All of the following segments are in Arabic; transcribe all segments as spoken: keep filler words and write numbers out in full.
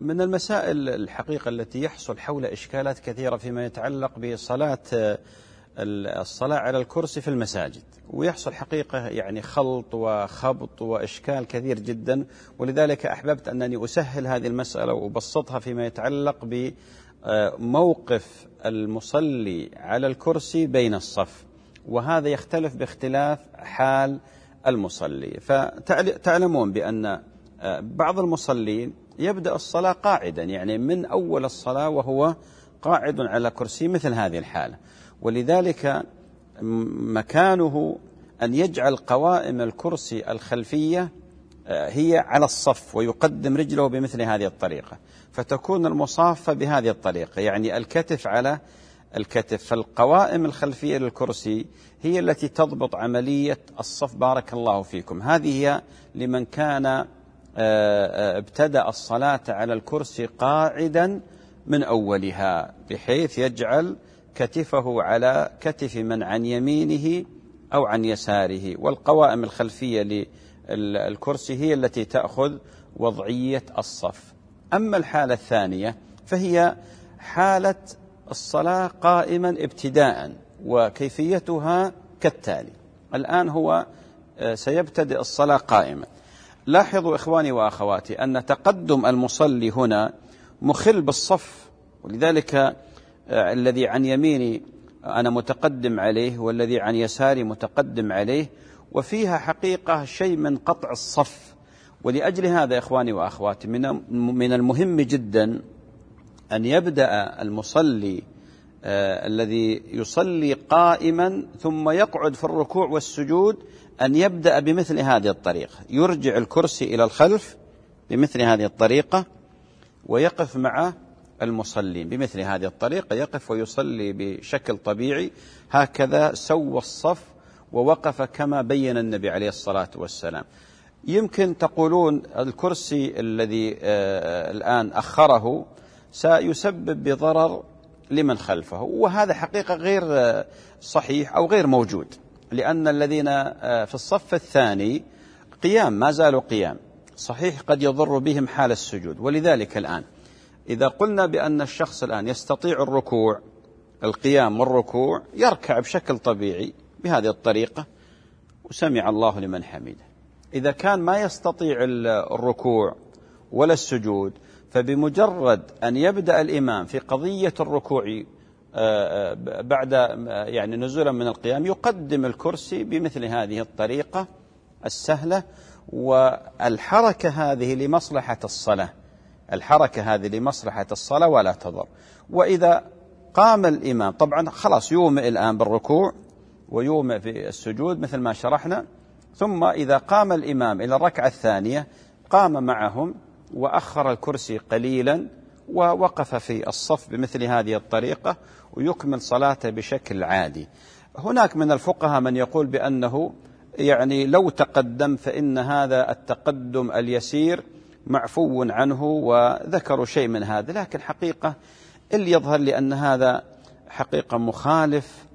من المسائل الحقيقة التي يحصل حول إشكالات كثيرة فيما يتعلق بصلاة الصلاة على الكرسي في المساجد، ويحصل حقيقة يعني خلط وخبط وإشكال كثير جدا، ولذلك أحببت أنني أسهل هذه المسألة وأبسطها فيما يتعلق بموقف المصلي على الكرسي بين الصف، وهذا يختلف باختلاف حال المصلي. فتعلمون بأن بعض المصلين يبدأ الصلاة قاعدا، يعني من أول الصلاة وهو قاعد على كرسي مثل هذه الحالة، ولذلك مكانه أن يجعل قوائم الكرسي الخلفية هي على الصف ويقدم رجله بمثل هذه الطريقة، فتكون المصافة بهذه الطريقة، يعني الكتف على الكتف. فالقوائم الخلفية للكرسي هي التي تضبط عملية الصف. بارك الله فيكم. هذه هي لمن كان ابتدأ الصلاة على الكرسي قاعدا من أولها، بحيث يجعل كتفه على كتف من عن يمينه أو عن يساره، والقوائم الخلفية للكرسي هي التي تأخذ وضعية الصف. أما الحالة الثانية فهي حالة الصلاة قائما ابتداء، وكيفيتها كالتالي. الآن هو سيبتدئ الصلاة قائما. لاحظوا إخواني وأخواتي أن تقدم المصلي هنا مخل بالصف، ولذلك الذي عن يميني أنا متقدم عليه والذي عن يساري متقدم عليه، وفيها حقيقة شيء من قطع الصف. ولأجل هذا إخواني وأخواتي من المهم جدا أن يبدأ المصلي آه الذي يصلي قائما ثم يقعد في الركوع والسجود أن يبدأ بمثل هذه الطريقة، يرجع الكرسي إلى الخلف بمثل هذه الطريقة، ويقف مع المصلين بمثل هذه الطريقة، يقف ويصلي بشكل طبيعي. هكذا سوى الصف ووقف كما بين النبي عليه الصلاة والسلام. يمكن تقولون الكرسي الذي آه الآن أخره سيسبب بضرر لمن خلفه، وهذا حقيقة غير صحيح أو غير موجود، لأن الذين في الصف الثاني قيام، ما زالوا قيام، صحيح قد يضر بهم حال السجود. ولذلك الآن إذا قلنا بأن الشخص الآن يستطيع الركوع، القيام والركوع، يركع بشكل طبيعي بهذه الطريقة وسمع الله لمن حمده. إذا كان ما يستطيع الركوع ولا السجود، فبمجرد أن يبدأ الإمام في قضية الركوع بعد يعني نزولا من القيام يقدم الكرسي بمثل هذه الطريقة السهلة، والحركة هذه لمصلحة الصلاة، الحركة هذه لمصلحة الصلاة ولا تضر. وإذا قام الإمام طبعا خلاص يومئ الآن بالركوع ويومئ في السجود مثل ما شرحنا، ثم إذا قام الإمام إلى الركعة الثانية قام معهم وأخر الكرسي قليلا ووقف في الصف بمثل هذه الطريقة ويكمل صلاته بشكل عادي. هناك من الفقهاء من يقول بأنه يعني لو تقدم فإن هذا التقدم اليسير معفو عنه، وذكروا شيء من هذا، لكن حقيقة اللي يظهر لي أن هذا حقيقة مخالف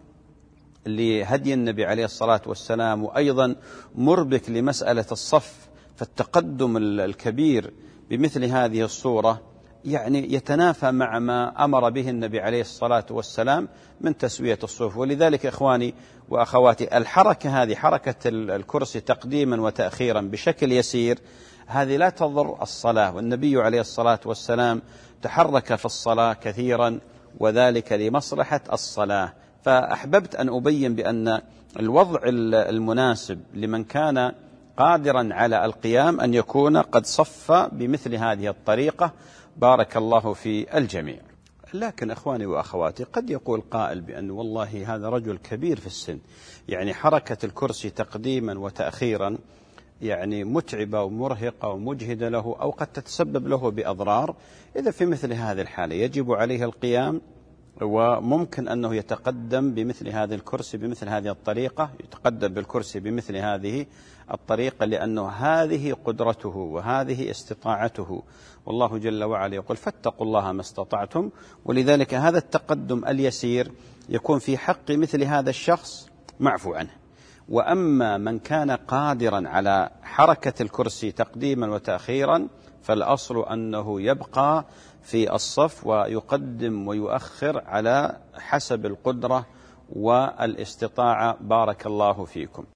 لهدي النبي عليه الصلاة والسلام، وأيضا مربك لمسألة الصف. فالتقدم الكبير بمثل هذه الصورة يعني يتنافى مع ما أمر به النبي عليه الصلاة والسلام من تسوية الصفوف. ولذلك إخواني وأخواتي الحركة هذه، حركة الكرسي تقديما وتأخيرا بشكل يسير، هذه لا تضر الصلاة، والنبي عليه الصلاة والسلام تحرك في الصلاة كثيرا وذلك لمصلحة الصلاة. فأحببت أن أبين بأن الوضع المناسب لمن كان قادرا على القيام أن يكون قد صف بمثل هذه الطريقة. بارك الله في الجميع. لكن أخواني وأخواتي قد يقول قائل بأن والله هذا رجل كبير في السن، يعني حركة الكرسي تقديما وتأخيرا يعني متعبة ومرهقة ومجهدة له، أو قد تتسبب له بأضرار. إذا في مثل هذه الحالة يجب عليه القيام، وممكن أنه يتقدم بمثل هذه الكرسي بمثل هذه الطريقة، يتقدم بالكرسي بمثل هذه الطريقة، لأنه هذه قدرته وهذه استطاعته، والله جل وعلا يقول فاتقوا الله ما استطعتم. ولذلك هذا التقدم اليسير يكون في حق مثل هذا الشخص معفو عنه. وأما من كان قادرا على حركة الكرسي تقديما وتأخيرا فالأصل أنه يبقى في الصف ويقدم ويؤخر على حسب القدرة والاستطاعة. بارك الله فيكم.